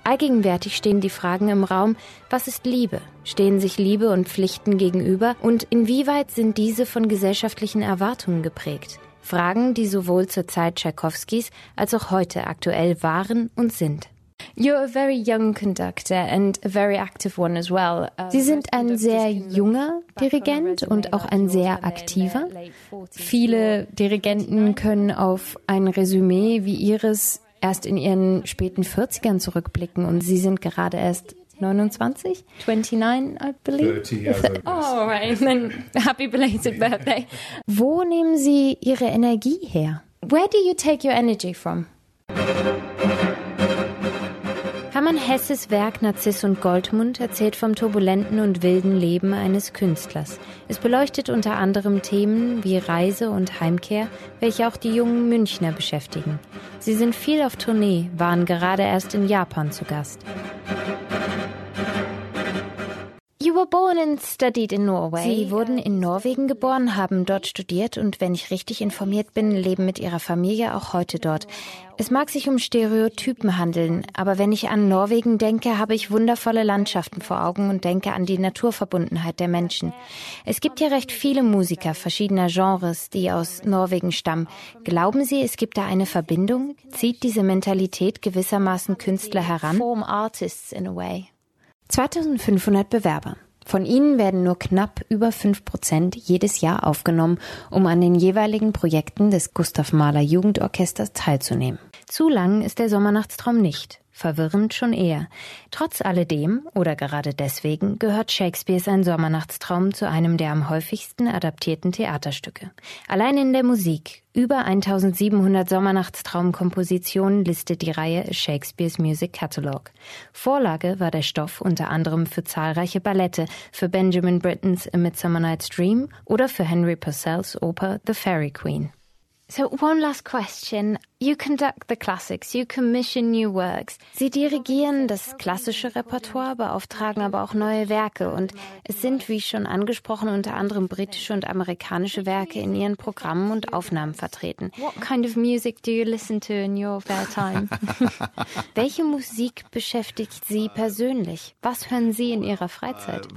Allgegenwärtig stehen die Fragen im Raum, was ist Liebe? Stehen sich Liebe und Pflichten gegenüber? Und inwieweit sind diese von gesellschaftlichen Erwartungen geprägt? Fragen, die sowohl zur Zeit Tschaikowskis als auch heute aktuell waren und sind. You're a very young conductor and a very active one as well. Sie sind ein sehr junger Dirigent und auch ein sehr aktiver. Viele Dirigenten können auf ein Resümee wie Ihres erst in ihren späten 40ern zurückblicken und Sie sind gerade erst 29? 29, I believe. 30 years old. Oh, right. Then happy belated birthday. Wo nehmen Sie Ihre Energie her? Where do you take your energy from? Hermann Hesses Werk Narziss und Goldmund erzählt vom turbulenten und wilden Leben eines Künstlers. Es beleuchtet unter anderem Themen wie Reise und Heimkehr, welche auch die jungen Münchner beschäftigen. Sie sind viel auf Tournee, waren gerade erst in Japan zu Gast. You were born and studied in Norway. Sie wurden in Norwegen geboren, haben dort studiert und, wenn ich richtig informiert bin, leben mit ihrer Familie auch heute dort. Es mag sich um Stereotypen handeln, aber wenn ich an Norwegen denke, habe ich wundervolle Landschaften vor Augen und denke an die Naturverbundenheit der Menschen. Es gibt hier recht viele Musiker verschiedener Genres, die aus Norwegen stammen. Glauben Sie, es gibt da eine Verbindung? Zieht diese Mentalität gewissermaßen Künstler heran? Form artists in a way. 2500 Bewerber. Von ihnen werden nur knapp über 5% jedes Jahr aufgenommen, um an den jeweiligen Projekten des Gustav Mahler Jugendorchesters teilzunehmen. Zu lang ist der Sommernachtstraum nicht. Verwirrend schon eher. Trotz alledem, oder gerade deswegen, gehört Shakespeares Ein Sommernachtstraum zu einem der am häufigsten adaptierten Theaterstücke. Allein in der Musik. Über 1700 Sommernachtstraum-Kompositionen listet die Reihe Shakespeare's Music Catalog. Vorlage war der Stoff unter anderem für zahlreiche Ballette, für Benjamin Brittens A Midsummer Night's Dream oder für Henry Purcells Oper The Fairy Queen. So one last question. You conduct the classics, you commission new works. Sie dirigieren das klassische Repertoire, beauftragen aber auch neue Werke und es sind, wie schon angesprochen, unter anderem britische und amerikanische Werke in ihren Programmen und Aufnahmen vertreten. What kind of music do you listen to in your spare time? Welche Musik beschäftigt Sie persönlich? Was hören Sie in Ihrer Freizeit?